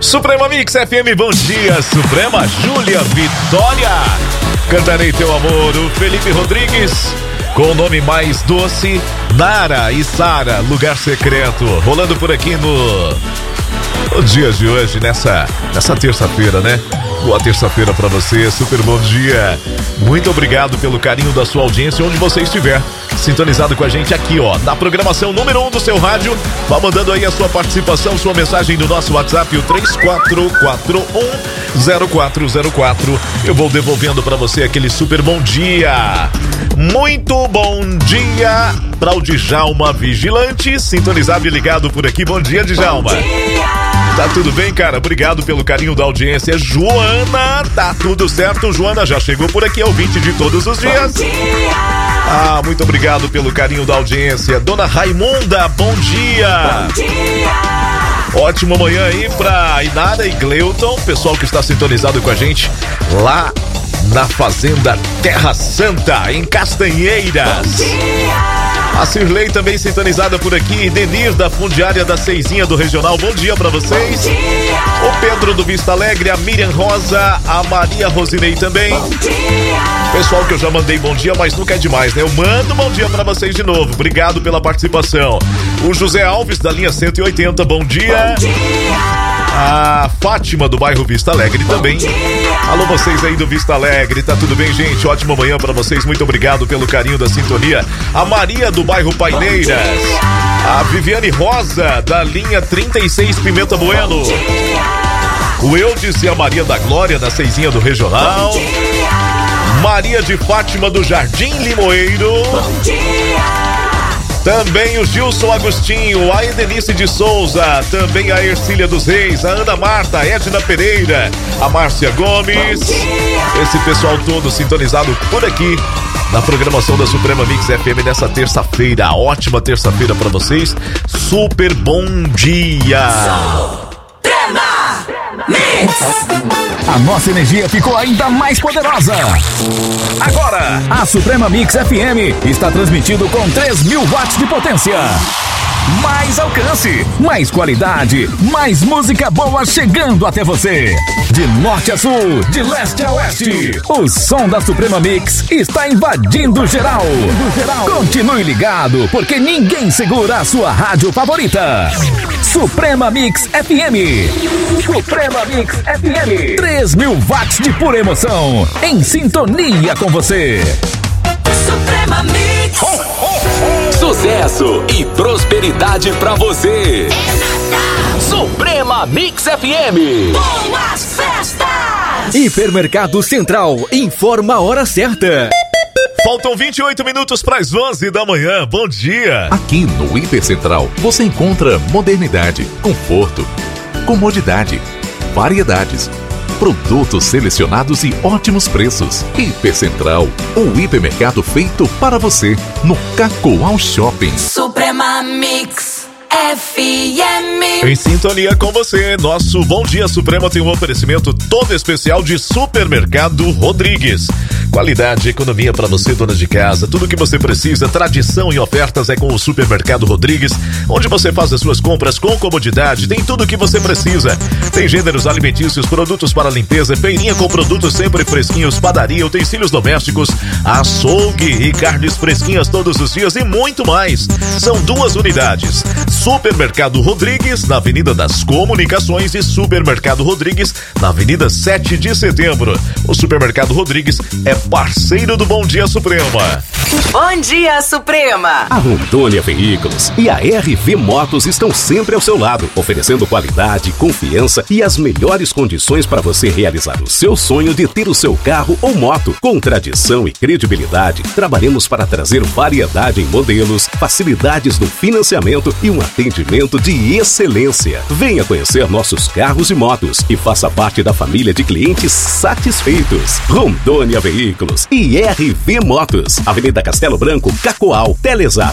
Suprema Mix FM, bom dia, Suprema Júlia Vitória. Cantarei Teu Amor, o Felipe Rodrigues, com o nome mais doce, Nara e Sara, Lugar Secreto, rolando por aqui no dia de hoje, nessa terça-feira, né? Boa terça-feira pra você, super bom dia. Muito obrigado pelo carinho da sua audiência, onde você estiver sintonizado com a gente aqui, ó, na programação número 1 do seu rádio. Vá mandando aí a sua participação, sua mensagem do nosso WhatsApp, o 34410404. Eu vou devolvendo pra você aquele super bom dia. Muito bom dia para o Djalma Vigilante, sintonizado e ligado por aqui. Bom dia, Djalma. Bom dia. Tá tudo bem, cara? Obrigado pelo carinho da audiência. Joana, tá tudo certo? Joana já chegou por aqui, ouvinte de todos os dias. Bom dia. Ah, muito obrigado pelo carinho da audiência. Dona Raimunda, bom dia. Bom dia. Ótima manhã aí pra Inara e Gleuton, pessoal que está sintonizado com a gente lá na Fazenda Terra Santa, em Castanheiras. Bom dia. A Cirlei também sintonizada por aqui. Denir da Fundiária da Seizinha do Regional, bom dia pra vocês. Bom dia. O Pedro do Vista Alegre, a Miriam Rosa, a Maria Rosinei também. Bom dia. Pessoal que eu já mandei bom dia, mas nunca é demais, né? Eu mando bom dia pra vocês de novo. Obrigado pela participação. O José Alves da linha 180, bom dia. Bom dia. A Fátima do bairro Vista Alegre também. Alô, vocês aí do Vista Alegre, tá tudo bem, gente? Ótima manhã pra vocês, muito obrigado pelo carinho da sintonia. A Maria do bairro Paineiras, a Viviane Rosa da linha 36 Pimenta Bueno, o Eudes e a Maria da Glória da Seizinha do Regional, Maria de Fátima do Jardim Limoeiro, também o Gilson Agostinho, a Edenice de Souza, também a Ercília dos Reis, a Ana Marta, a Edna Pereira, a Márcia Gomes, esse pessoal todo sintonizado por aqui na programação da Suprema Mix FM nessa terça-feira. Ótima terça-feira pra vocês, super bom dia. Suprema Mix. A nossa energia ficou ainda mais poderosa. Agora, a Suprema Mix FM está transmitindo com 3.000 watts de potência. Mais alcance, mais qualidade, mais música boa chegando até você. De norte a sul, de leste a oeste, o som da Suprema Mix está invadindo geral. Continue ligado, porque ninguém segura a sua rádio favorita. Suprema Mix FM. Suprema Mix FM. 3.000 watts de pura emoção, em sintonia com você. Suprema Mix. Sucesso e prosperidade pra você. Suprema Mix FM. Boas festas. Hipermercado Central informa a hora certa. Faltam 28 minutos para as 11 da manhã. Bom dia. Aqui no Hipercentral você encontra modernidade, conforto, comodidade, variedades, produtos selecionados e ótimos preços. Hipercentral, o hipermercado feito para você, no Cacoal Shopping. Suprema Mix FM. Em sintonia com você, nosso Bom Dia Suprema tem um oferecimento todo especial de Supermercado Rodrigues. Qualidade, economia para você, dona de casa, tudo o que você precisa, tradição e ofertas é com o Supermercado Rodrigues, onde você faz as suas compras com comodidade, tem tudo o que você precisa. Tem gêneros alimentícios, produtos para limpeza, feirinha com produtos sempre fresquinhos, padaria, utensílios domésticos, açougue e carnes fresquinhas todos os dias e muito mais. São 2 unidades. Supermercado Rodrigues, na Avenida das Comunicações, e Supermercado Rodrigues, na Avenida 7 de Setembro. O Supermercado Rodrigues é parceiro do Bom Dia Suprema. Bom Dia Suprema. A Rondônia Veículos e a RV Motos estão sempre ao seu lado, oferecendo qualidade, confiança e as melhores condições para você realizar o seu sonho de ter o seu carro ou moto. Com tradição e credibilidade, trabalhamos para trazer variedade em modelos, facilidades no financiamento e um atendimento de excelência. Venha conhecer nossos carros e motos e faça parte da família de clientes satisfeitos. Rondônia Veículos. Veículos e RV Motos. Avenida Castelo Branco, Cacoal. Telezap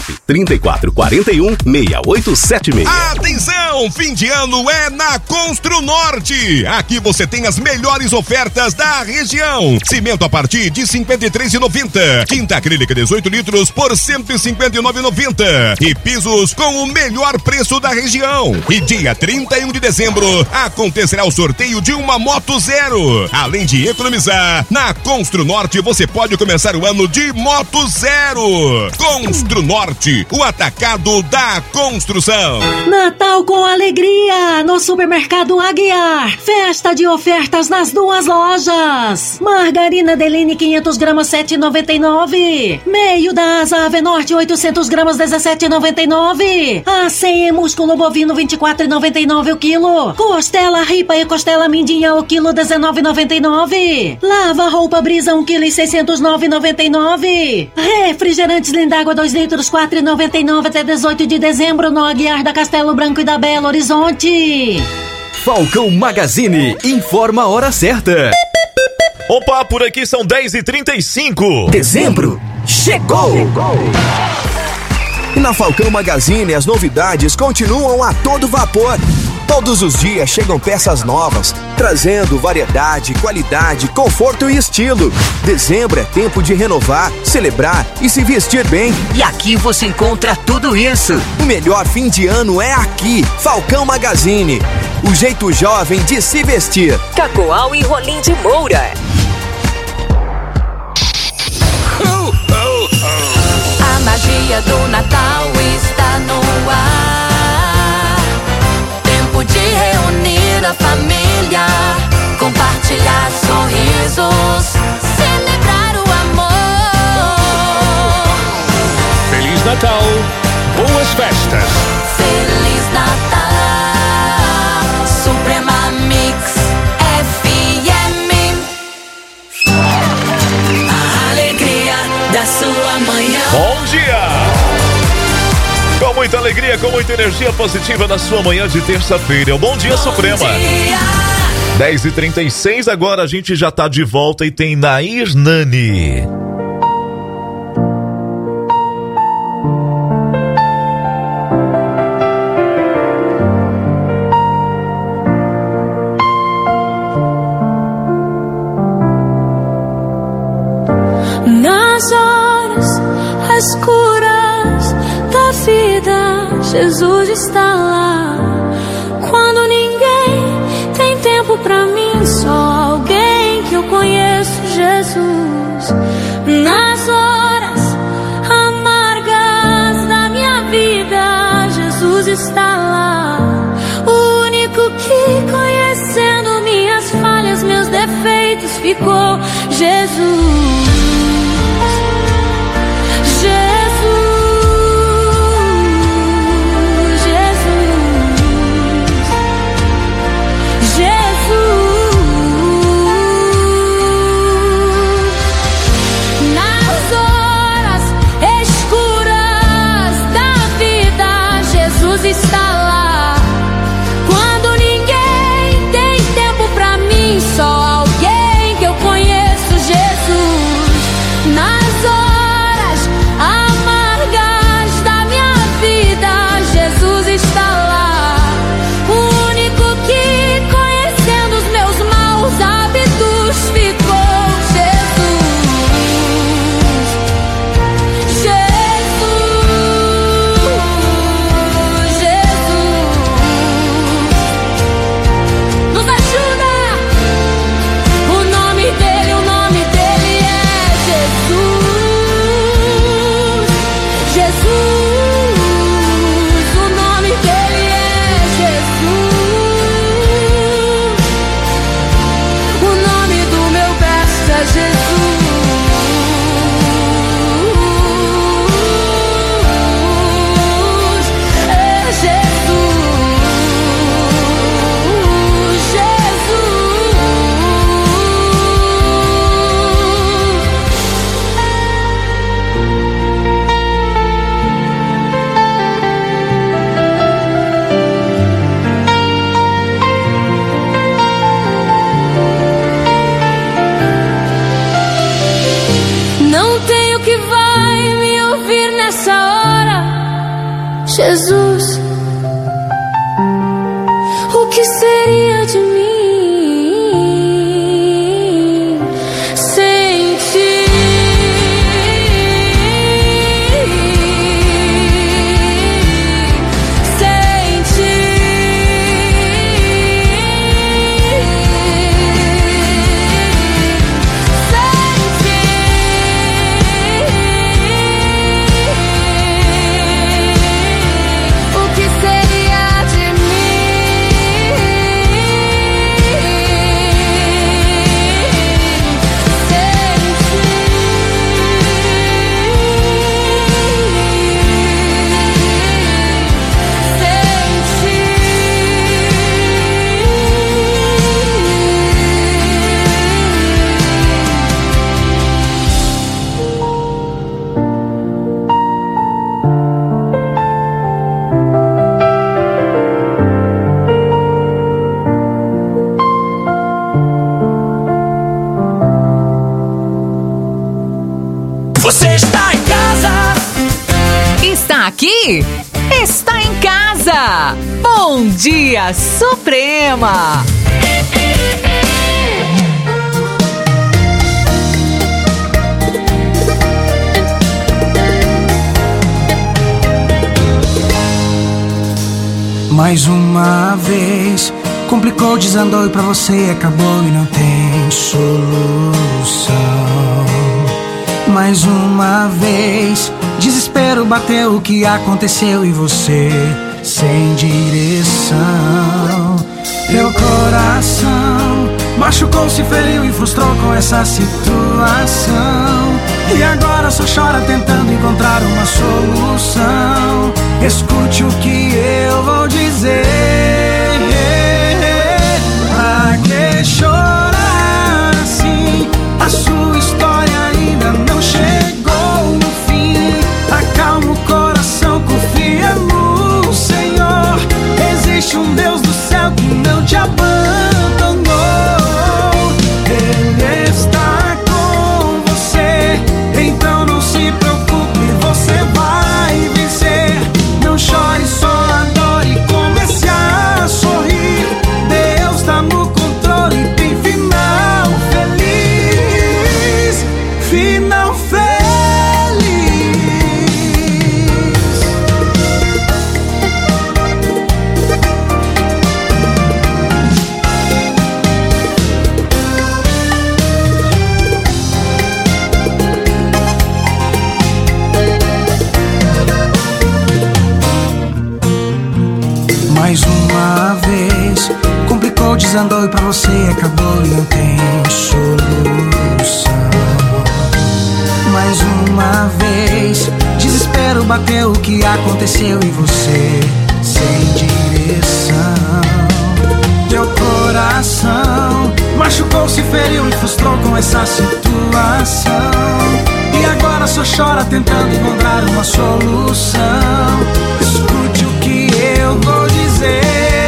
3441-6876. Atenção, fim de ano é na Constru Norte. Aqui você tem as melhores ofertas da região. Cimento a partir de R$ 53,90. Tinta acrílica 18 litros por R$ 159,90. E pisos com o melhor preço da região. E dia 31 de dezembro acontecerá o sorteio de uma Moto Zero. Além de economizar, na Constru Norte você pode começar o ano de Moto Zero. Constru Norte, o atacado da construção. Natal com alegria no Supermercado Aguiar. Festa de ofertas nas duas lojas. Margarina Deline 500 gramas 7,99. Meio da Asa Ave Norte 800 gramas 17,99. ACM músculo bovino 24,99 o quilo. Costela ripa e costela mindinha o quilo 19,99. Lava roupa Brisa 1 quilo e 609,99. Refrigerantes Lindágua 2 litros 4,99 até 18 de dezembro no Aguiar da Castelo Branco e da Belo Horizonte. Falcão Magazine informa a hora certa. Opa, por aqui são 10h35. Dezembro chegou! E na Falcão Magazine as novidades continuam a todo vapor. Todos os dias chegam peças novas, trazendo variedade, qualidade, conforto e estilo. Dezembro é tempo de renovar, celebrar e se vestir bem. E aqui você encontra tudo isso. O melhor fim de ano é aqui, Falcão Magazine. O jeito jovem de se vestir. Cacoal e Rolim de Moura. A magia do Natal está no ar. Tempo de reunir a família, compartilhar sorrisos, celebrar o amor. Feliz Natal, boas festas. Feliz Natal, Suprema Mix FM. A alegria da sua manhã. Bom dia! Com muita alegria, com muita energia positiva na sua manhã de terça-feira. O Bom Dia Suprema. 10h36, agora a gente já tá de volta e tem Nair Nani. Nas horas escuras da vida, Jesus está lá. Quando ninguém tem tempo pra mim, só alguém que eu conheço, Jesus. Nas horas amargas da minha vida, Jesus está lá. O único que, conhecendo minhas falhas, meus defeitos, ficou Jesus. Está lá. Quando ninguém tem tempo pra mim, só alguém que eu conheço, Jesus. Jesus, o que seria de mim sem ti? Sem ti. O que seria de Você está em casa. Está aqui? Está em casa. Bom Dia Suprema. Mais uma vez, complicou, desandou e pra você acabou e não tem solução. Mais uma vez, desespero bateu, o que aconteceu e você sem direção. Teu coração machucou, se feriu e frustrou com essa situação. E agora só chora tentando encontrar uma solução. Escute o que eu vou dizer. Pra que chorar assim? A sua história ainda não chegou no fim. Acalma o coração, confia no Senhor. Existe um Deus do céu que não te abandonou. Ele está com você, então não se preocupe, você vai vencer. Não chore, só adore e comece a sorrir. Deus tá no controle e tem final feliz. Final feliz. Mais uma vez, complicou, desandou e pra você acabou e não tem solução. Mais uma vez, desespero bateu, o que aconteceu e você sem direção. Teu coração machucou, se feriu e frustrou com essa situação. E agora só chora tentando encontrar uma solução. Escute o que eu vou dizer.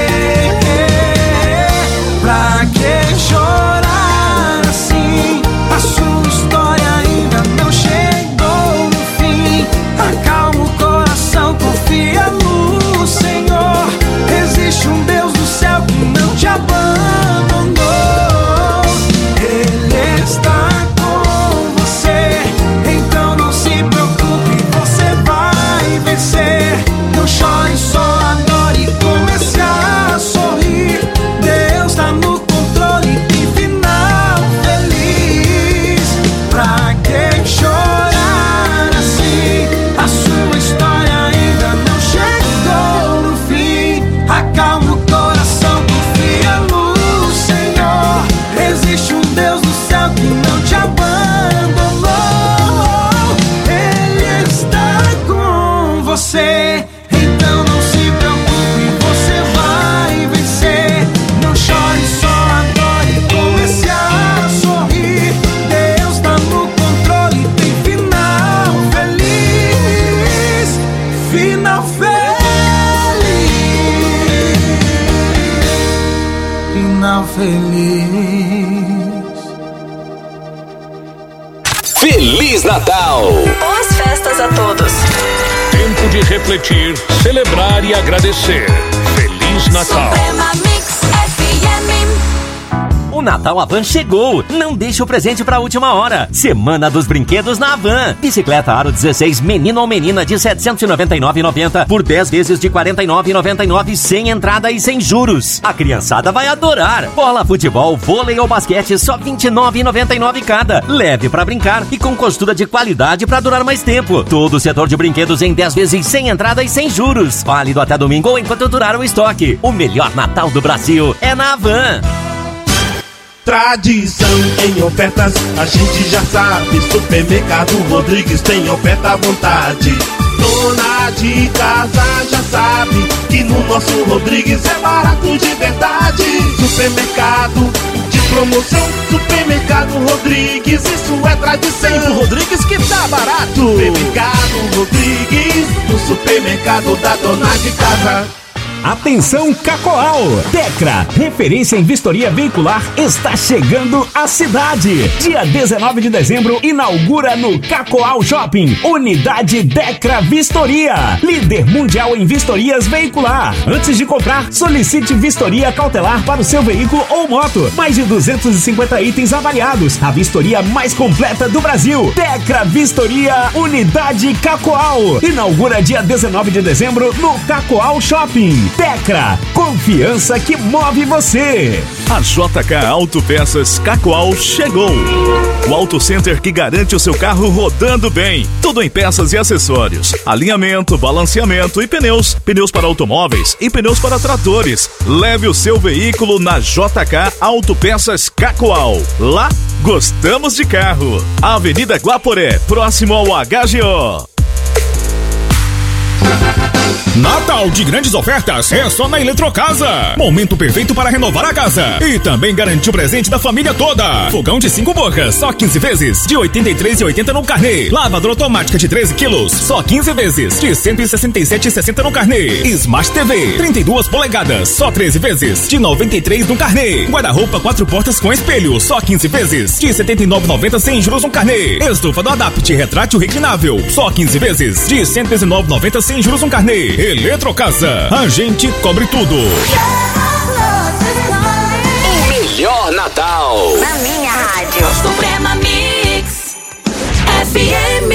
Pra que chorar assim? A sua história ainda não chegou no fim. Acalma o coração, confia no Senhor. Existe um Deus do céu que não te abandonou. Ele está com você, então não se preocupe, você vai vencer. Não chore, só adore e comece a sorrir. Deus tá no controle e tem final feliz. Pra que chorar assim? A sua história ainda não chegou no fim. Acalma o coração, confia no Senhor. Existe um Deus do céu que não te abandonou. Ele está com você, então não se preocupe, você vai vencer. Não chore, só adore e comece a sorrir. Deus tá no controle e tem final feliz. Final feliz. Final feliz. Feliz Natal! Boas festas a todos. Tempo de de refletir, celebrar e agradecer. Feliz Natal. Suprema Mix FM. O Natal Havan chegou! Não deixe o presente pra última hora. Semana dos Brinquedos na Havan. Bicicleta Aro 16, menino ou menina, de R$ 799,90 por 10 vezes de R$ 49,99, sem entrada e sem juros. A criançada vai adorar. Bola, futebol, vôlei ou basquete, só R$ 29,99 cada. Leve pra brincar e com costura de qualidade pra durar mais tempo. Todo o setor de brinquedos em 10 vezes sem entrada e sem juros. Válido até domingo ou enquanto durar o estoque. O melhor Natal do Brasil é na Havan. Tradição em ofertas, a gente já sabe. Supermercado Rodrigues tem oferta à vontade. Dona de casa já sabe que no nosso Rodrigues é barato de verdade. Supermercado de promoção, Supermercado Rodrigues, isso é tradição. Tem pro Rodrigues que tá barato. Supermercado Rodrigues, no supermercado da dona de casa. Atenção Cacoal! Decra, referência em vistoria veicular, está chegando à cidade. Dia 19 de dezembro, inaugura no Cacoal Shopping, Unidade Decra Vistoria, líder mundial em vistorias veicular. Antes de comprar, solicite vistoria cautelar para o seu veículo ou moto. Mais de 250 itens avaliados, a vistoria mais completa do Brasil. Decra Vistoria, Unidade Cacoal. Inaugura dia 19 de dezembro no Cacoal Shopping. Decra, confiança que move você. A JK Autopeças Cacoal chegou. O Auto Center que garante o seu carro rodando bem. Tudo em peças e acessórios. Alinhamento, balanceamento e pneus. Pneus para automóveis e pneus para tratores. Leve o seu veículo na JK Autopeças Cacoal. Lá, gostamos de carro. Avenida Guaporé, próximo ao HGO. Natal de grandes ofertas é só na Eletrocasa. Momento perfeito para renovar a casa e também garantir o presente da família toda. Fogão de 5 bocas, só 15 vezes, de R$ 83,80 no carnê. Lavadora automática de 13 quilos, só 15 vezes, de R$ 167,60 no carnê. Smart TV, 32 polegadas, só 13 vezes, de R$ 93 no carnê. Guarda-roupa 4 portas com espelho, só 15 vezes, de R$ 79,90 sem juros no carnê. Estufa do Adapt retrátil reclinável, só 15 vezes, de R$ 119,90 sem juros no carnê. Eletrocasa, a gente cobre tudo. O melhor Natal na minha rádio. Suprema Mix FM.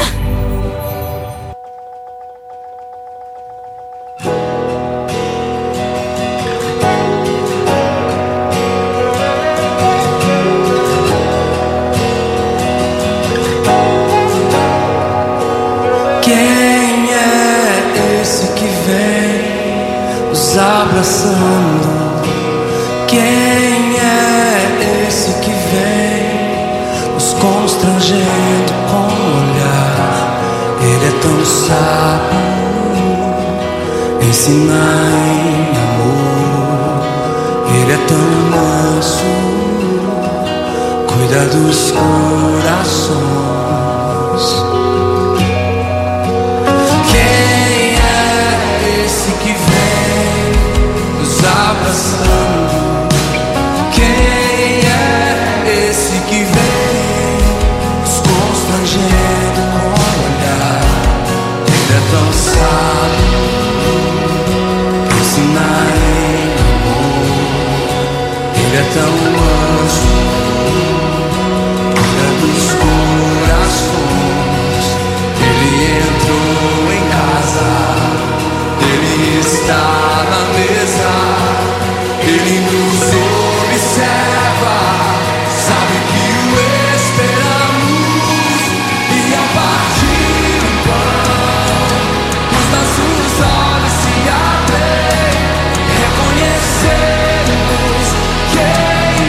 Abraçando. Quem é esse que vem nos constrangendo com o olhar? Ele é tão sábio, ensinar em amor. Ele é tão manso, cuida dos corações. Abraçando. Quem é esse que vem nos constrangendo com o olhar? Ele é tão sábio, ensinar em amor. Ele é tão manso, cuida dos corações. Ele entrou em casa, ele está na mesa. Ele nos observa, sabe que o esperamos. E ao partir o pão, os nossos olhos se abrem. Reconhecemos quem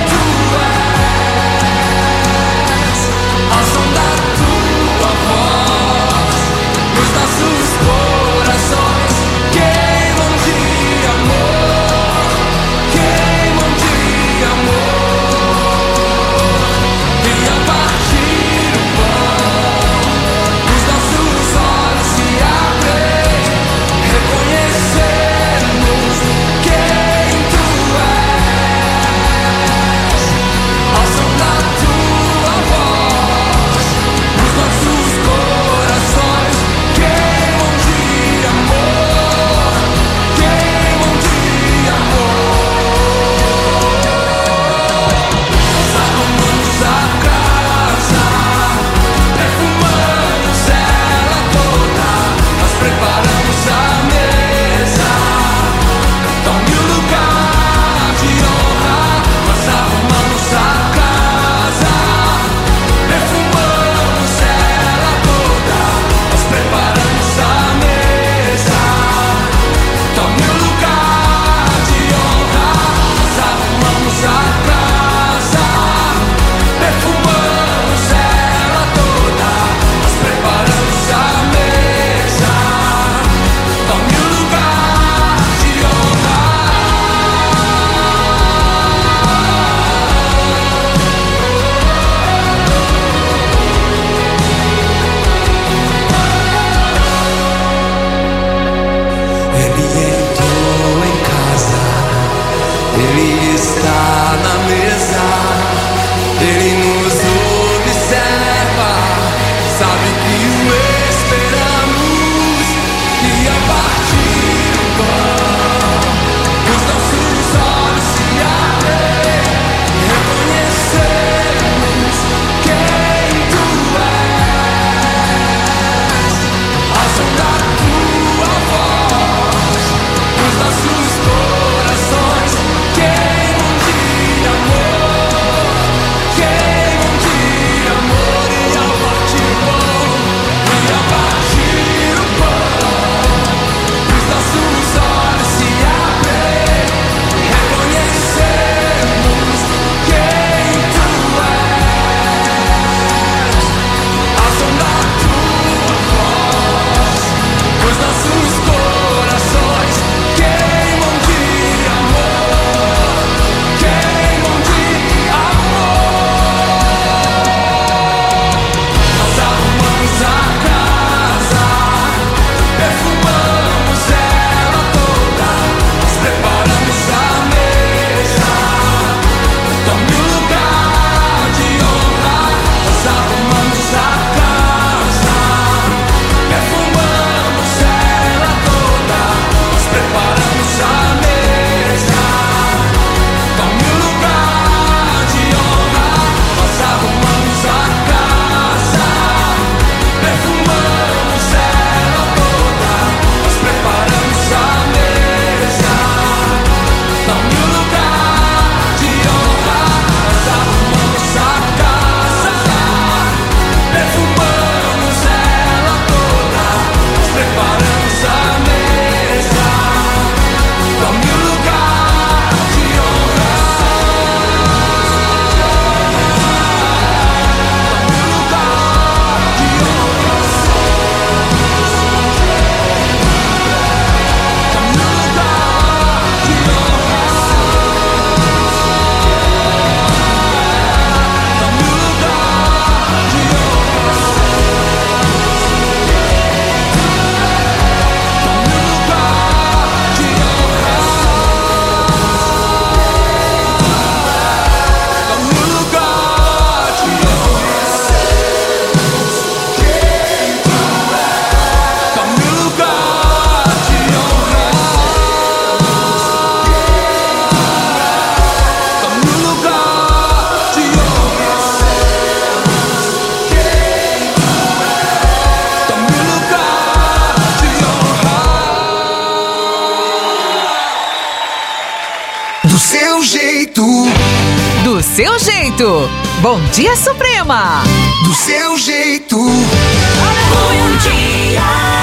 seu jeito. Bom Dia Suprema. Do seu jeito. Bom dia.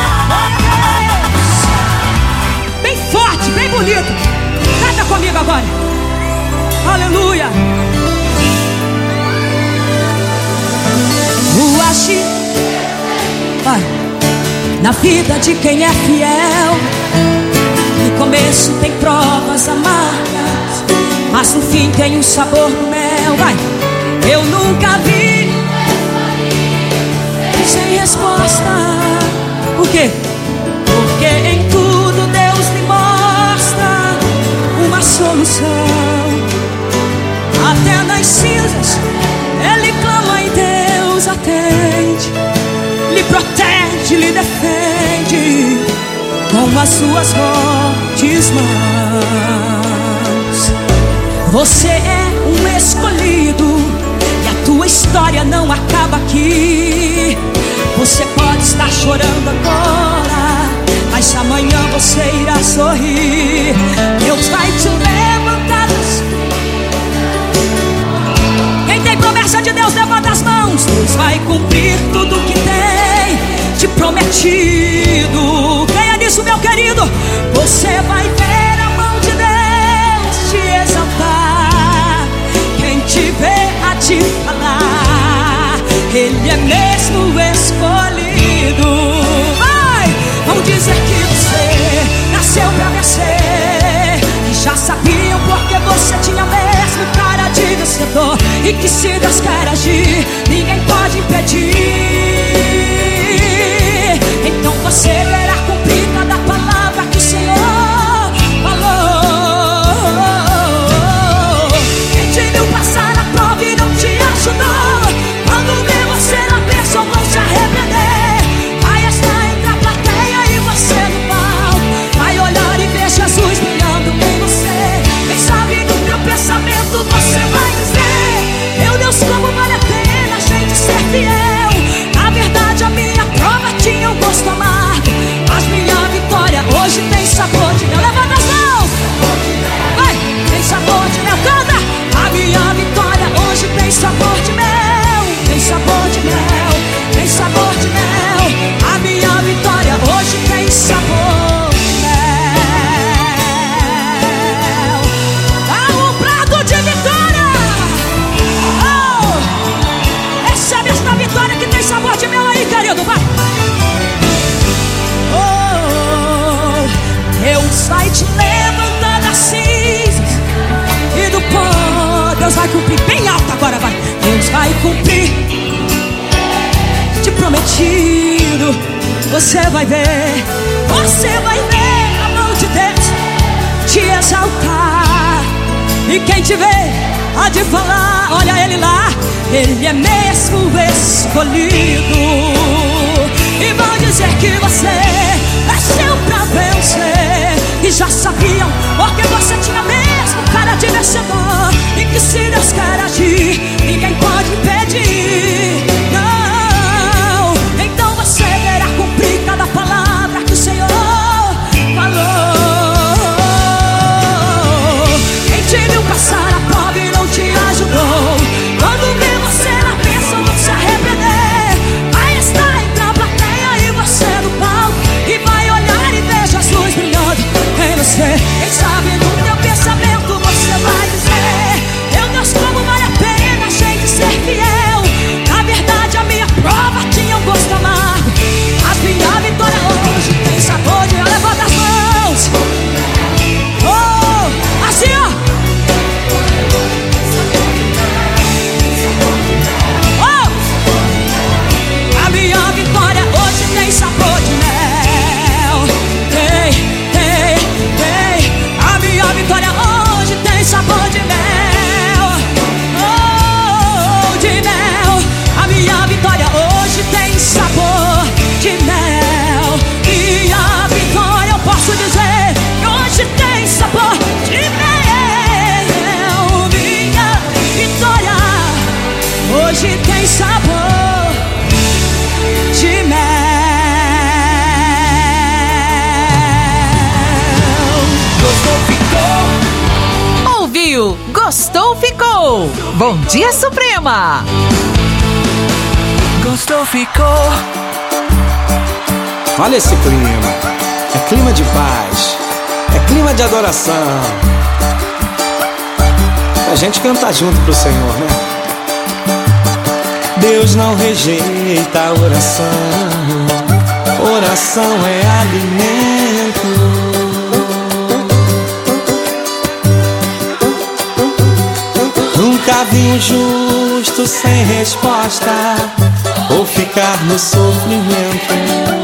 Bem forte, bem bonito. Canta comigo agora. Aleluia. O agir, vai, na vida de quem é fiel. No começo tem provas amargas, mas no fim tem um sabor do mel. Vai, eu nunca vi sem resposta. Por quê? Porque em tudo Deus me mostra uma solução. Até nas cinzas Ele clama e Deus atende, lhe protege, lhe defende com as suas fortes mãos. Você é um escolhido e a tua história não acaba aqui. Você pode estar chorando agora, mas amanhã você irá sorrir. Deus vai te levantar. Quem tem promessa de Deus, levanta as mãos. Deus vai cumprir tudo que tem te prometido. Creia nisso, meu querido. Você vai ver a mão de Deus te exaltar. Quem te vê a te falar, Ele é mesmo escolhido. Vai, vão dizer que você nasceu pra vencer, e já sabiam porque você tinha mesmo cara de vencedor, e que se Deus quer agir, ninguém pode impedir. Então você verá cumprir cada palavra que o Senhor falou. Quem te viu passar a prova e não te ajudou, quando vê você na bênção vão se arrepender. Vai estar entre a plateia e você no palco, vai olhar e ver Jesus brilhando em você. Quem sabe no teu pensamento você vai dizer: meu Deus, como vale a pena a gente ser fiel. Na verdade a minha prova tinha um gosto amargo, mas minha vitória hoje tem sabor de mel. Levanta as mãos. Vai, tem sabor de mel. Canta. A minha vitória hoje tem sabor de mel. Tem sabor de mel. Tem sabor de mel. A minha vitória hoje tem sabor de mel. Dá um prato de vitória. Oh, recebe esta vitória que tem sabor de mel aí, querido. Vai. Oh, Deus vai te levantar das cinzas e do pó. Deus vai cumprir bem alto agora, vai. Deus vai cumprir te prometido. Você vai ver a mão de Deus te exaltar. E quem te vê há de falar: olha ele lá, ele é mesmo escolhido. E vão dizer que você nasceu pra vencer, e já sabiam porque você tinha mesmo cara de vencedor, e que se Deus quer agir, ninguém pode impedir. Não, então você verá cumprir cada palavra que o Senhor falou. Quem te viu passar a prova e não te ajudou, quando vê você na bênção vão se arrepender. Vai estar entre a plateia e você no palco, e vai olhar e ver Jesus brilhando em você. Quem sabe no teu pensamento você vai dizer: meu Deus, como vale a pena a gente ser fiel. Na verdade a minha prova tinha um gosto amargo, mas minha vitória hoje tem sabor de mel. Levanta as mãos. Oh, assim ó. Oh, a minha vitória hoje tem sabor de mel. Tem. A minha vitória hoje tem sabor de mel. Oh, de mel. A minha vitória hoje tem sabor de mel. Minha vitória eu posso dizer que hoje tem sabor de mel. Minha vitória hoje tem sabor de mel. Ouviu? Gostou? Ficou! chegou. Bom Dia Suprema. Gostou, ficou. Olha esse clima. É clima de paz. É clima de adoração. A gente canta junto pro Senhor, né? Deus não rejeita a oração. Oração é alimento. Nunca vi um justo sem resposta ou ficar no sofrimento.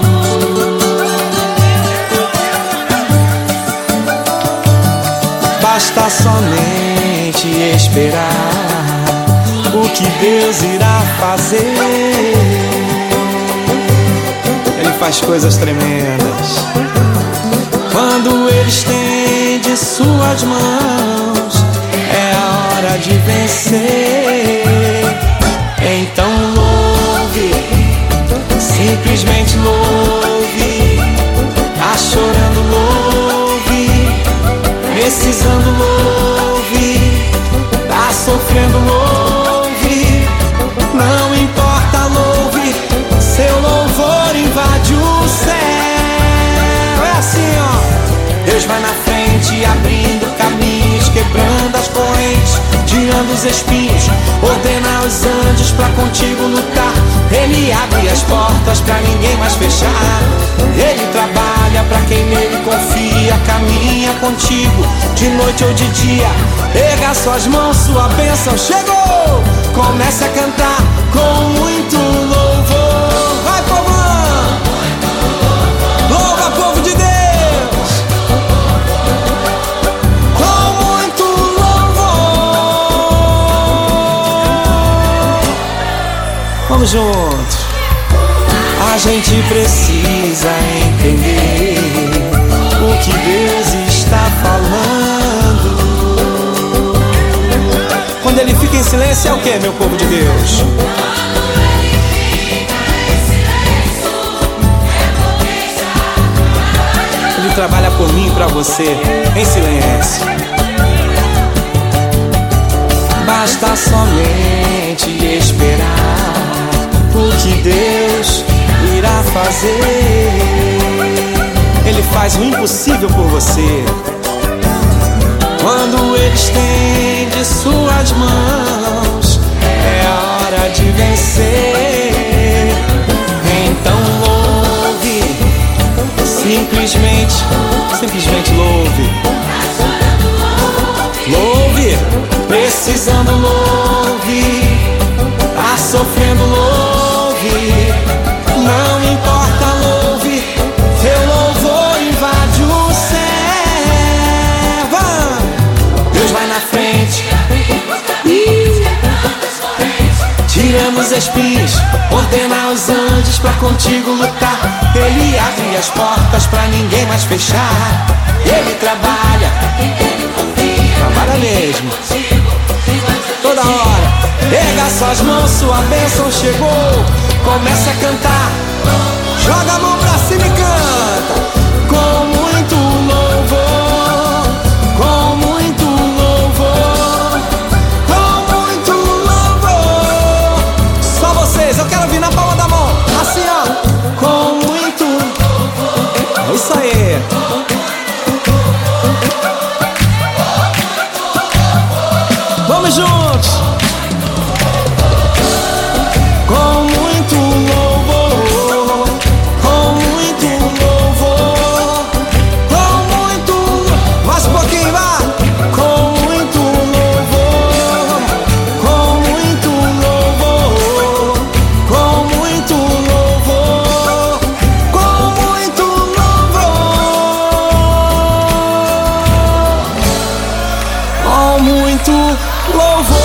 Basta somente esperar o que Deus irá fazer. Ele faz coisas tremendas. Quando Ele estende suas mãos, é a hora de vencer. Então louve, simplesmente louve. Tá chorando, louve. Precisando, louve. Tá sofrendo, louve. Não importa, louve. Seu louvor invade o céu. É assim, ó. Deus vai na frente, abrindo caminhos, quebrando as correntes, tirando os espinhos, ordena os anjos pra contigo lutar. Ele abre as portas pra ninguém mais fechar. Ele trabalha pra quem nele confia, caminha contigo de noite ou de dia. Erga suas mãos, sua bênção chegou. Comece a cantar com muito louvor. Vai, povão! Louva, povo de Deus! Vamos juntos. A gente precisa entender o que Deus está falando. Quando Ele fica em silêncio é o que, meu povo de Deus? Ele trabalha por mim e pra você em silêncio. Basta somente esperar o que Deus irá fazer. Ele faz o impossível por você. Quando Ele estende suas mãos, é a hora de vencer. Então louve, simplesmente louve. Louve, precisando louve. Tá sofrendo louve. Não importa, louve. Teu louvor invade o céu. Deus vai na frente, tirando os espinhos, ordena os anjos pra contigo lutar. Ele abre as portas pra ninguém mais fechar. Ele trabalha mesmo, toda hora. Erga suas mãos, sua bênção chegou. Começa a cantar, joga a mão pra cima e canta. Com muito louvor, com muito louvor, com muito louvor. Só vocês, eu quero vir na palma da mão, assim ó. Com muito, é isso aí. Vamos juntos. Com muito louvor, com muito louvor, com muito louvor. Mais um pouquinho, vá. Com muito louvor, com muito louvor, com muito louvor, com muito louvor, com muito louvor.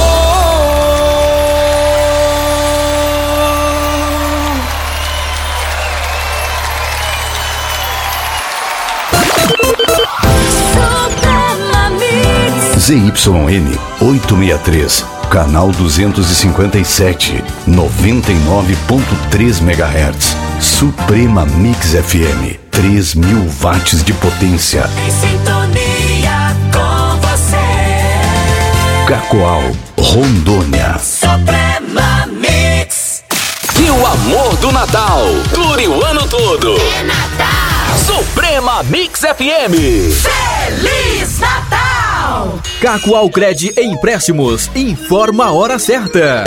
ZYN 863, canal 257, 99.3 MHz. Suprema Mix FM, 3.000 watts de potência. Em sintonia com você. Cacoal, Rondônia. Suprema Mix. E o amor do Natal dure o ano todo. É Natal. Suprema Mix FM. Feliz Natal. Cacoal Cred Empréstimos. Informa a hora certa.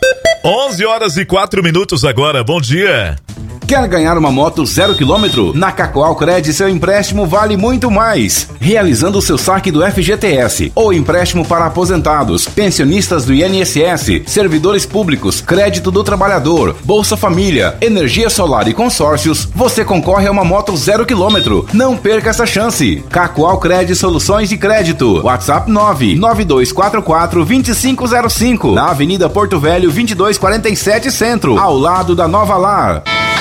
11h04 agora. Bom dia. Quer ganhar uma moto 0 km? Na Cacoal Cred, seu empréstimo vale muito mais. Realizando o seu saque do FGTS ou empréstimo para aposentados, pensionistas do INSS, servidores públicos, crédito do trabalhador, Bolsa Família, energia solar e consórcios, você concorre a uma moto 0 km. Não perca essa chance. Cacoal Cred Soluções de Crédito. WhatsApp 99244-2505. Na Avenida Porto Velho 2247 Centro, ao lado da Nova Lar.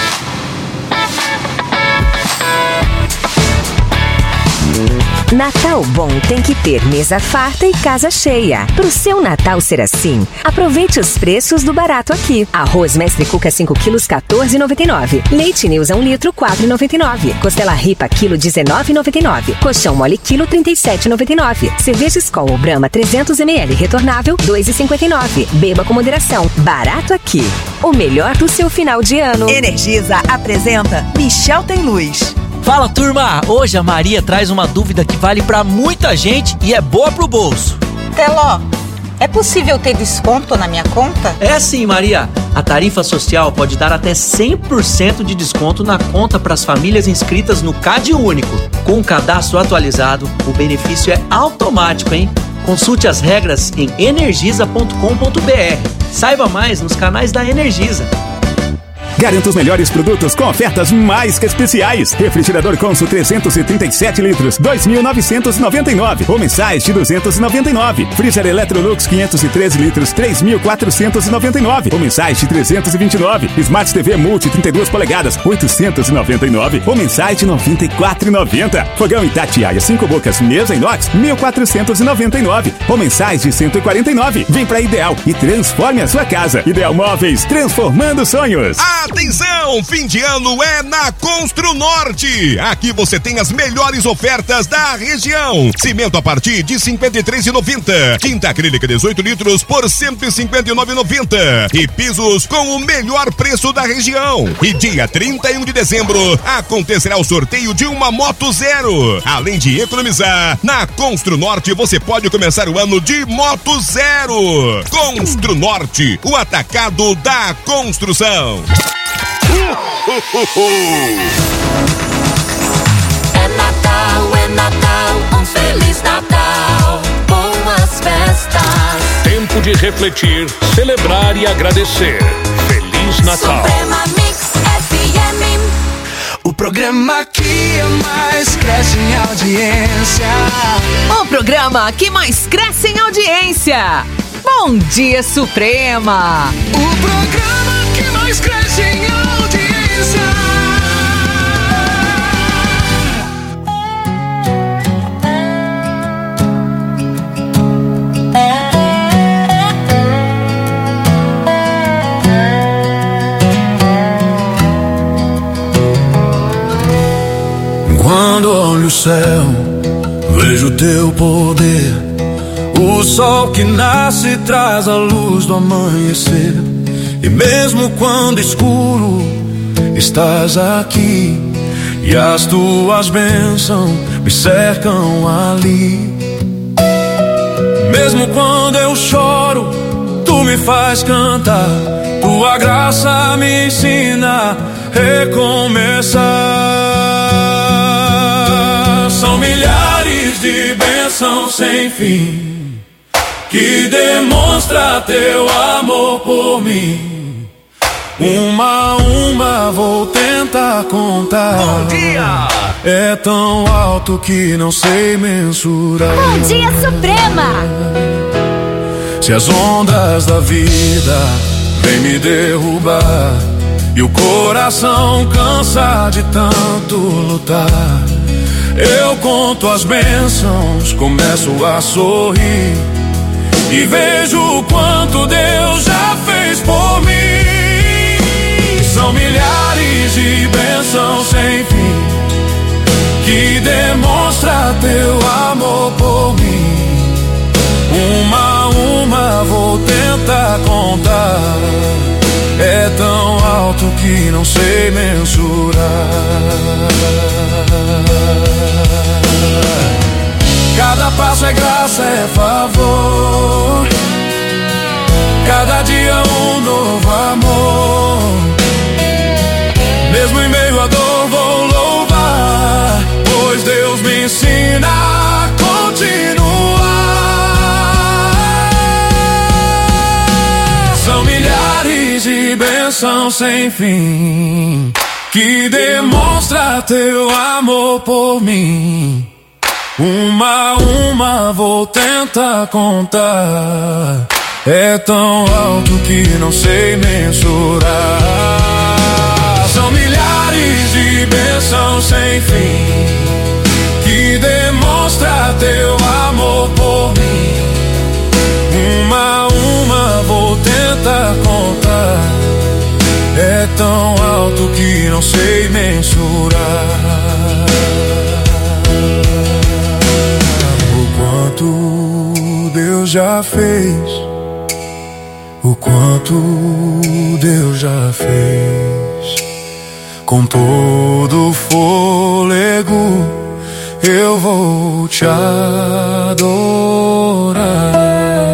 Natal bom tem que ter mesa farta e casa cheia. Pro seu Natal ser assim, aproveite os preços do barato aqui. Arroz Mestre Cuca 5 quilos, R$14,99. Leite News 1 litro, R$4,99. Costela Ripa, quilo, R$19,99. Colchão mole, quilo, R$37,99. Cerveja Skol ou Brahma 300 ml retornável, R$2,59. Beba com moderação. Barato aqui. O melhor do seu final de ano. Energisa apresenta Michel Tem Luz. Fala, turma! Hoje a Maria traz uma dúvida que vale pra muita gente e é boa pro bolso. Teló, é possível ter desconto na minha conta? É sim, Maria. A tarifa social pode dar até 100% de desconto na conta para as famílias inscritas no Cade Único. Com o cadastro atualizado, o benefício é automático, hein? Consulte as regras em energisa.com.br. Saiba mais nos canais da Energisa. Garanta os melhores produtos com ofertas mais que especiais. Refrigerador Consul 337 litros, 2.999. Ou mensais de 299. Freezer Electrolux 513 litros, 3.499. Ou mensais de 329. Smart TV Multi 32 polegadas, 899. Ou mensais de 94,90. Fogão Itatiaia 5 bocas, mesa inox, 1.499. Ou mensais de 149. Vem pra Ideal e transforme a sua casa. Ideal Móveis, transformando sonhos. Atenção, fim de ano é na Constru Norte. Aqui você tem as melhores ofertas da região. Cimento a partir de R$ 53,90. Tinta acrílica 18 litros por R$ 159,90. E pisos com o melhor preço da região. E dia 31 de dezembro acontecerá o sorteio de uma Moto Zero. Além de economizar, na Constru Norte você pode começar o ano de Moto Zero. Constru Norte, o atacado da construção. É Natal, um Feliz Natal, boas festas. Tempo de refletir, celebrar e agradecer. Feliz Natal. Suprema Mix FM. O programa que mais cresce em audiência. O programa que mais cresce em audiência. Bom Dia Suprema. O programa que mais cresce em audiência. Quando olho o céu, vejo teu poder. O sol que nasce traz a luz do amanhecer. E mesmo quando escuro, estás aqui. E as tuas bênçãos me cercam ali. Mesmo quando eu choro, tu me faz cantar. Tua graça me ensina a recomeçar. São milhares de bênçãos sem fim que demonstra teu amor por mim. Uma a uma vou tentar contar. Bom dia! É tão alto que não sei mensurar. Bom Dia Suprema! Se as ondas da vida vêm me derrubar e o coração cansa de tanto lutar, eu conto as bênçãos, começo a sorrir e vejo o quanto Deus já fez por mim. São milhares de bênçãos sem fim que demonstra teu amor por mim. Uma a alto que não sei mensurar. Cada passo é graça, é favor. Cada dia um novo amor. Mesmo em meio à dor vou louvar, pois Deus me ensina a continuar. São milhares de bênçãos sem fim que demonstra teu amor por mim. Uma a uma vou tentar contar. É tão alto que não sei mensurar. São milhares de bênçãos sem fim que demonstra teu amor por mim. Uma a uma vou tentar contar. É tão alto que não sei mensurar. O quanto Deus já fez, o quanto Deus já fez. Com todo fôlego eu vou te adorar.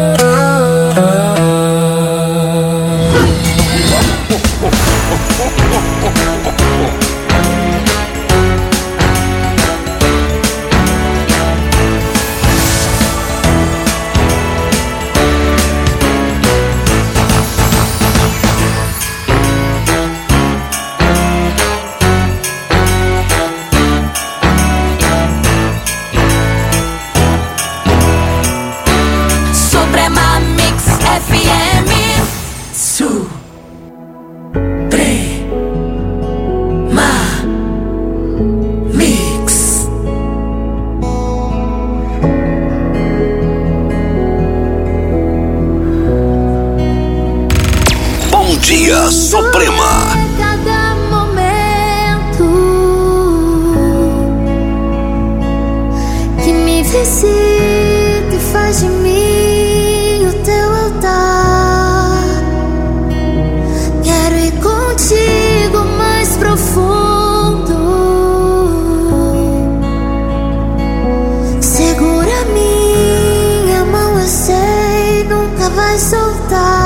Suprema. Cada momento que me visita e faz de mim o teu altar. Quero ir contigo mais profundo. Segura minha mão, eu sei, nunca vai soltar.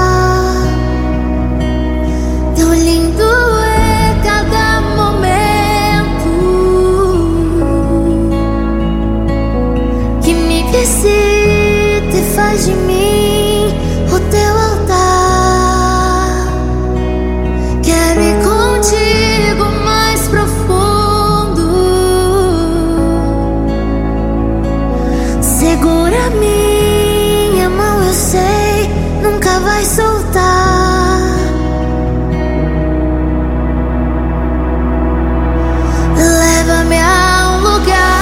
Faz de mim o teu altar. Quero ir contigo mais profundo. Segura minha mão, eu sei, nunca vai soltar. Leva-me a um lugar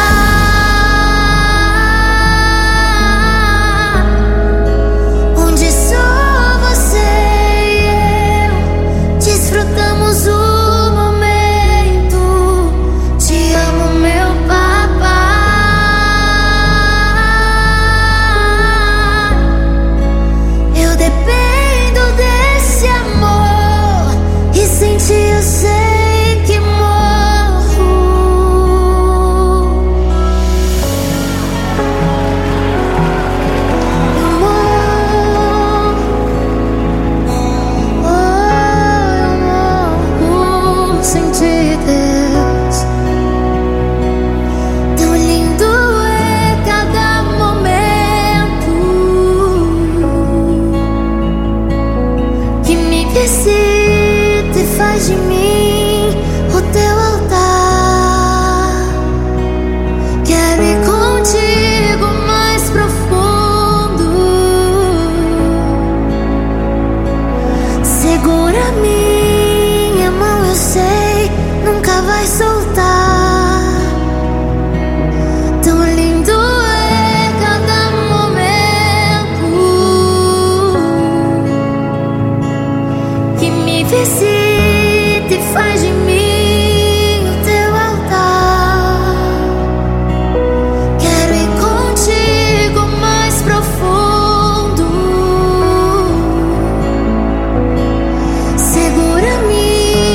de mim o teu altar. Quero ir contigo mais profundo. Segura minha mão, eu sei, nunca vai soltar. Tão lindo é cada momento que me visita e faz de mim o teu altar. Quero ir contigo mais profundo. Segura minha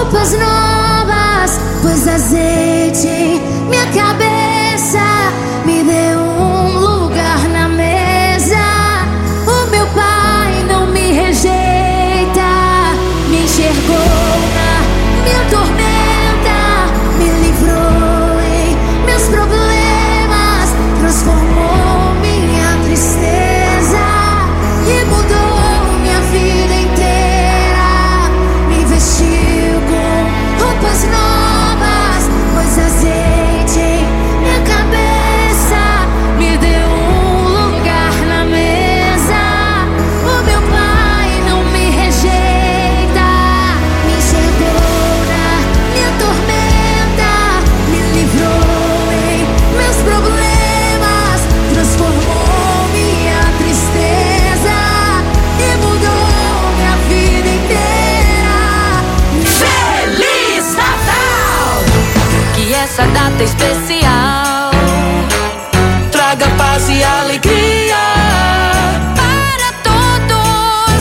roupas novas, pôs azeite em minha cabeça, me deu um lugar na mesa. O meu pai não me rejeita, me enxergou na minha tormenta, me livrou em meus problemas, transformou minha tristeza e mudou minha vida inteira. Me vestiu com roupas novas, pôs azeite em minha cabeça, me deu um lugar na mesa. O meu pai não me rejeita, me enxergou na minha tormenta, me livrou em meus problemas, transformou minha tristeza e mudou minha vida inteira. Feliz Natal! Que essa data especial traga paz e alegria para todos.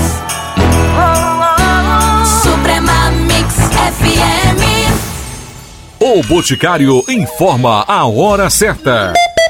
Suprema Mix FM. O Boticário informa a hora certa.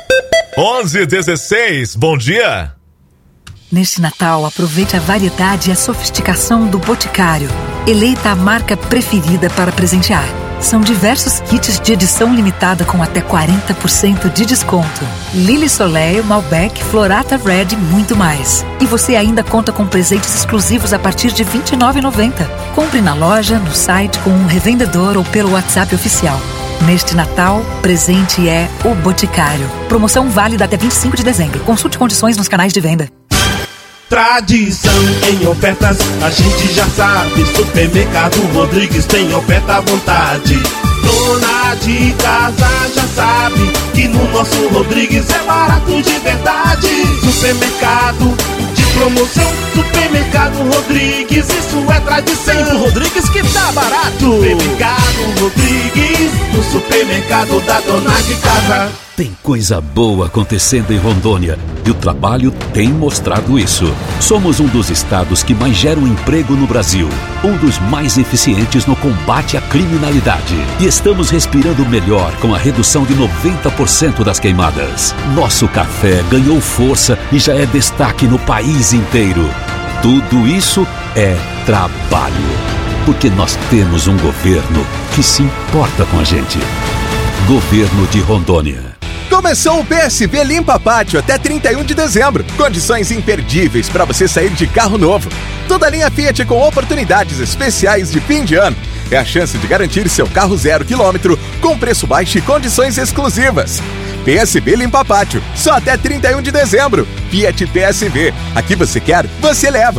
11h16, bom dia. Neste Natal, aproveite a variedade e a sofisticação do Boticário. Eleita a marca preferida para presentear. São diversos kits de edição limitada com até 40% de desconto. Lily Soleil, Malbec, Florata Red e muito mais. E você ainda conta com presentes exclusivos a partir de R$ 29,90. Compre na loja, no site, com um revendedor ou pelo WhatsApp oficial. Neste Natal, presente é o Boticário. Promoção válida até 25 de dezembro. Consulte condições nos canais de venda. Tradição em ofertas, a gente já sabe. Supermercado Rodrigues tem oferta à vontade. Dona de casa já sabe que no nosso Rodrigues é barato de verdade. Supermercado de promoção, Supermercado Rodrigues, isso é tradição. Tem Rodrigues que tá barato. Supermercado Rodrigues, o supermercado da dona de casa. Tem coisa boa acontecendo em Rondônia e o trabalho tem mostrado isso. Somos um dos estados que mais geram emprego no Brasil, um dos mais eficientes no combate à criminalidade. E estamos respirando melhor com a redução de 90% das queimadas. Nosso café ganhou força e já é destaque no país inteiro. Tudo isso é trabalho, porque nós temos um governo que se importa com a gente. Governo de Rondônia. Começou o PSV Limpa Pátio até 31 de dezembro. Condições imperdíveis para você sair de carro novo. Toda a linha Fiat com oportunidades especiais de fim de ano. É a chance de garantir seu carro 0 km com preço baixo e condições exclusivas. PSV Limpa Pátio, só até 31 de dezembro. Fiat PSV, aqui você quer, você leva.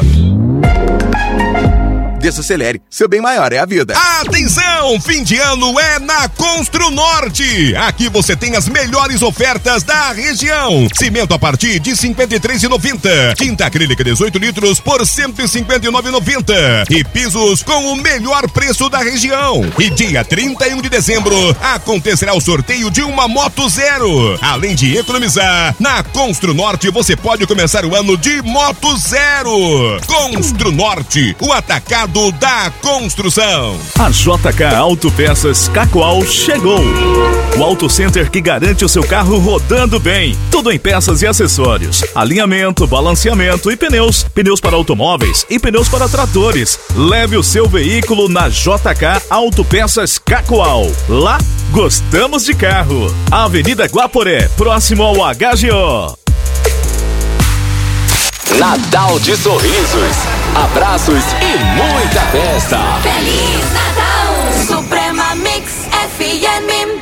Desacelere, seu bem maior é a vida. Atenção, fim de ano é na Constru Norte. Aqui você tem as melhores ofertas da região. Cimento a partir de R$ 53,90. Tinta acrílica 18 litros por R$ 159,90. E pisos com o melhor preço da região. E dia 31 de dezembro acontecerá o sorteio de uma Moto Zero. Além de economizar, na Constru Norte você pode começar o ano de Moto Zero. Constru Norte, o atacado da construção. A JK Autopeças Cacoal chegou. O Auto Center que garante o seu carro rodando bem. Tudo em peças e acessórios. Alinhamento, balanceamento e pneus. Pneus para automóveis e pneus para tratores. Leve o seu veículo na JK Autopeças Cacoal. Lá, gostamos de carro. Avenida Guaporé, próximo ao HGO. Natal de sorrisos, abraços e muita festa. Feliz Natal, Suprema Mix FM.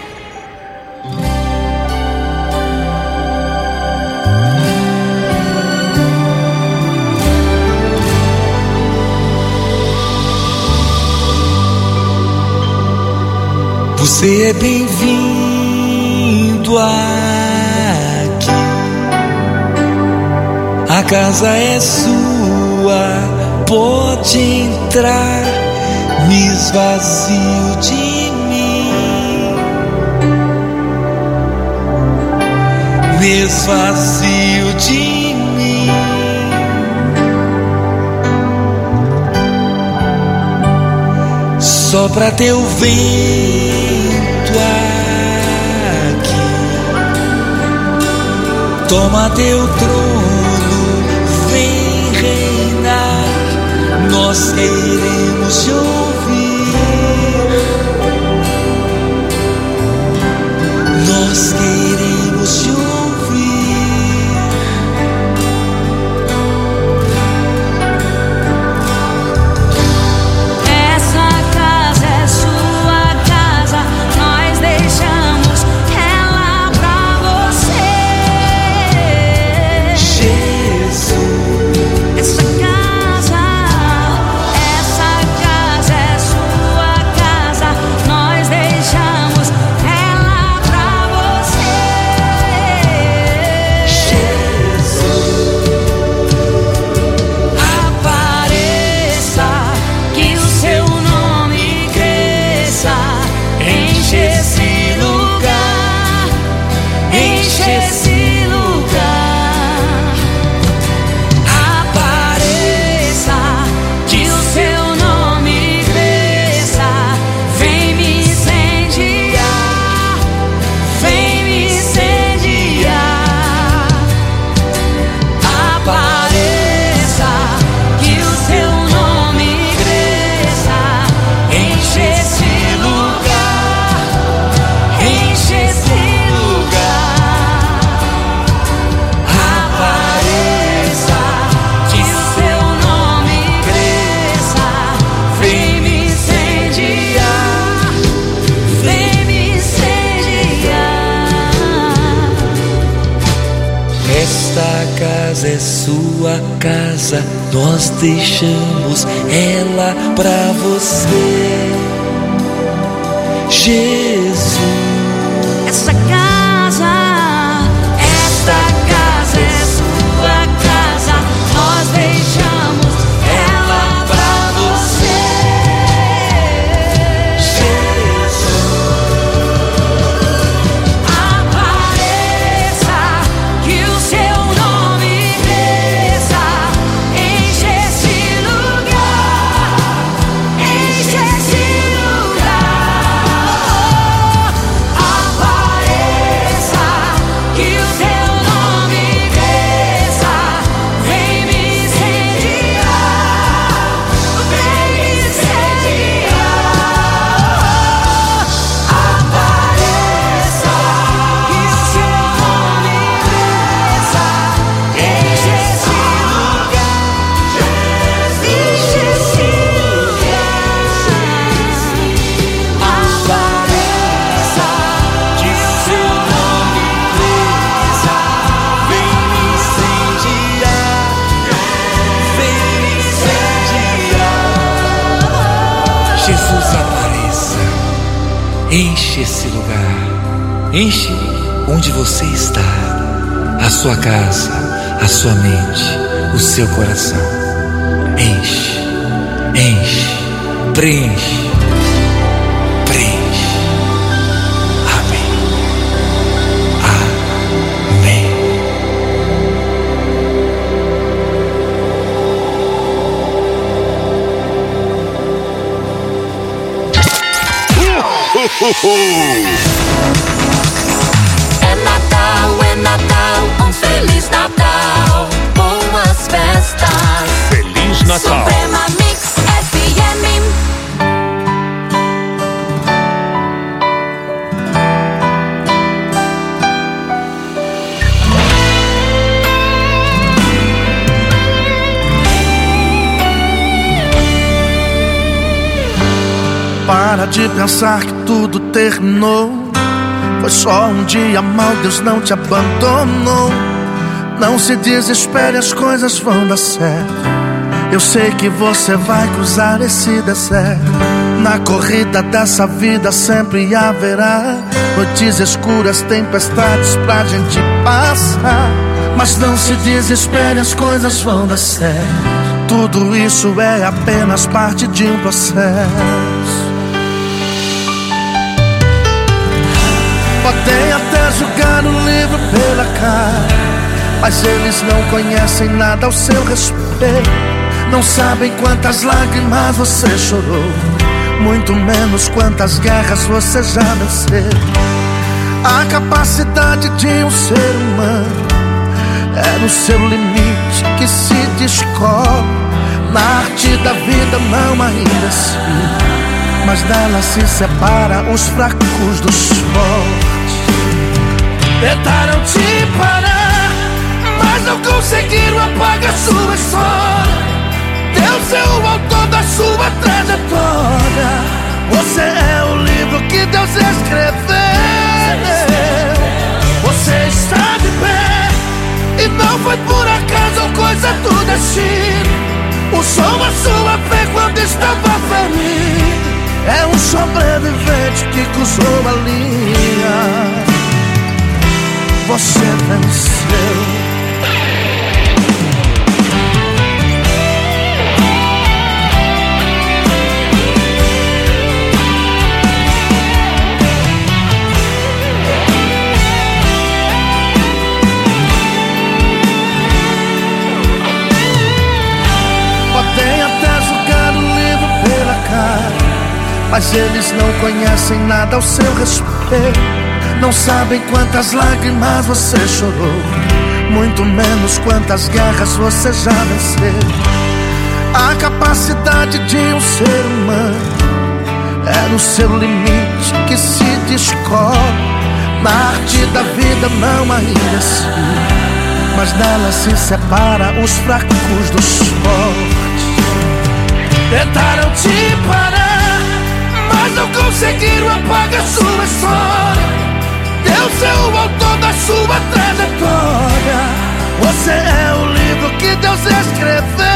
Você é bem-vindo aqui. A casa é sua, pode entrar. Me esvazio de mim, me esvazio de mim. sopra teu vento aqui, toma teu trono, vem reinar. Nós queremos te ouvir, nós queremos te ouvir. Essa casa é sua casa, nós deixamos ela pra você. Jesus, Essa casa é sua casa, nós deixamos ela pra você. Jesus, Apareça, que o seu nome cresça, enche esse lugar, enche esse lugar. Apareça, que o seu nome cresça, vem me incendiar, vem me incendiar. Apareça, que o seu nome cresça, enche esse lugar, enche esse lugar. Apareça, que o seu nome cresça, vem me incendiar, vem me incendiar. esta casa é sua casa, nós deixamos ela pra você. Jesus, Essa casa é sua casa, nós deixamos ela pra você. Apareça, que o seu nome cresça, enche esse lugar, enche esse lugar. Apareça, que o seu nome cresça, vem me incendiar, vem me incendiar. Apareça, que o seu nome cresça, enche esse lugar, enche esse lugar. Apareça, que o seu nome cresça, vem me incendiar, vem me incendiar. Jesus, apareça, enche esse lugar, enche onde você está, a sua casa, a sua mente, o seu coração. Enche, enche, preenche, preenche. Amém, amém. É Natal, Feliz Natal, boas festas. Feliz Natal. Suprema Mix FM. Para de pensar que tudo terminou. Foi só um dia mal, Deus não te abandonou. Não se desespere, as coisas vão dar certo. Eu sei que você vai cruzar esse deserto. Na corrida dessa vida sempre haverá noites escuras, tempestades pra gente passar. Mas não se desespere, as coisas vão dar certo. Tudo isso é apenas parte de um processo. Podem até julgar o livro pela cara, mas eles não conhecem nada ao seu respeito. Não sabem quantas lágrimas você chorou, muito menos quantas guerras você já venceu. A capacidade de um ser humano é no seu limite que se descobre. Na arte da vida não há ainda assim, mas dela se separa os fracos dos fortes. Tentaram te parar, mas não conseguiram apagar sua história. Deus é o autor da sua trajetória. Você é o livro que Deus escreveu. Você está de pé e não foi por acaso ou coisa do destino. O som da sua fé quando estava ferido é um sobrevivente que cruzou a linha. Você venceu. Podem até jogar o livro pela cara, mas eles não conhecem nada ao seu respeito. Não sabem quantas lágrimas você chorou, muito menos quantas guerras você já venceu. A capacidade de um ser humano é no seu limite que se descobre. Na arte da vida não há ainda assim, mas dela se separa os fracos dos fortes. Tentaram te parar, mas não conseguiram apagar sua história. Deus é o autor da sua trajetória. Você é o livro que Deus escreveu.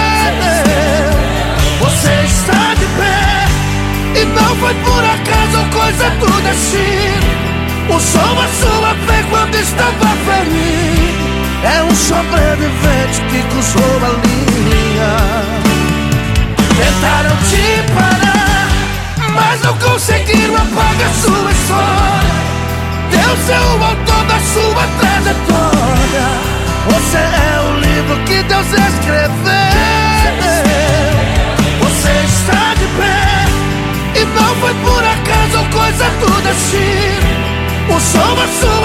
Você está de pé e não foi por acaso ou coisa do destino. O som da sua fé quando estava ferido é um sobrevivente que cruzou a linha. Tentaram te parar, mas não conseguiram apagar sua história. Deus é o autor da sua trajetória. Você é o livro que Deus escreveu. Você está de pé e não foi por acaso ou coisa do destino. O som da sua